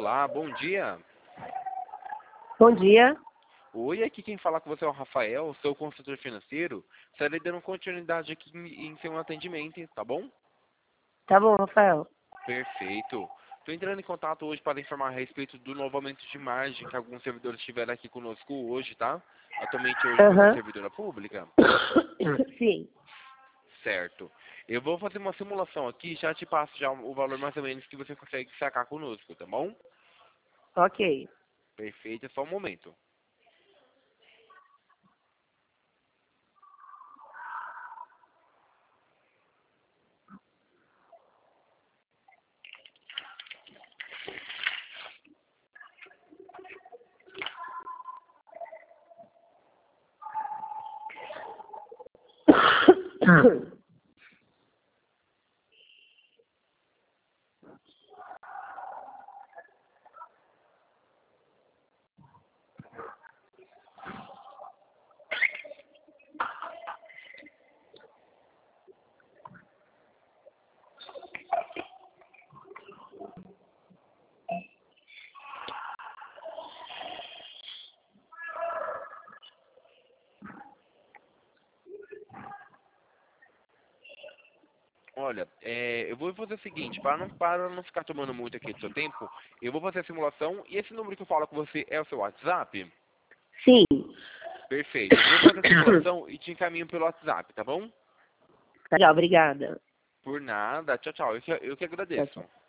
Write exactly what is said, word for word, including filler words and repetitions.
Olá, bom dia. Bom dia. Oi, aqui quem fala com você é o Rafael, sou consultor financeiro. Estarei dando continuidade aqui em em seu atendimento, tá bom? Tá bom, Rafael. Perfeito. Estou entrando em contato hoje para informar a respeito do novo aumento de margem que alguns servidores tiveram aqui conosco hoje, tá? Atualmente hoje você é Aham. servidora pública? Sim. Certo. Eu vou fazer uma simulação aqui e já te passo já o valor mais ou menos que você consegue sacar conosco, tá bom? Ok. Perfeito, é só um momento. Olha, é, eu vou fazer o seguinte, para não, para não ficar tomando muito aqui do seu tempo, eu vou fazer a simulação e esse número que eu falo com você é o seu WhatsApp? Sim. Perfeito. Eu vou fazer a simulação e te encaminho pelo WhatsApp, tá bom? Tá, obrigada. Por nada. Tchau, tchau. Eu que, eu que Tchau, agradeço. tchau.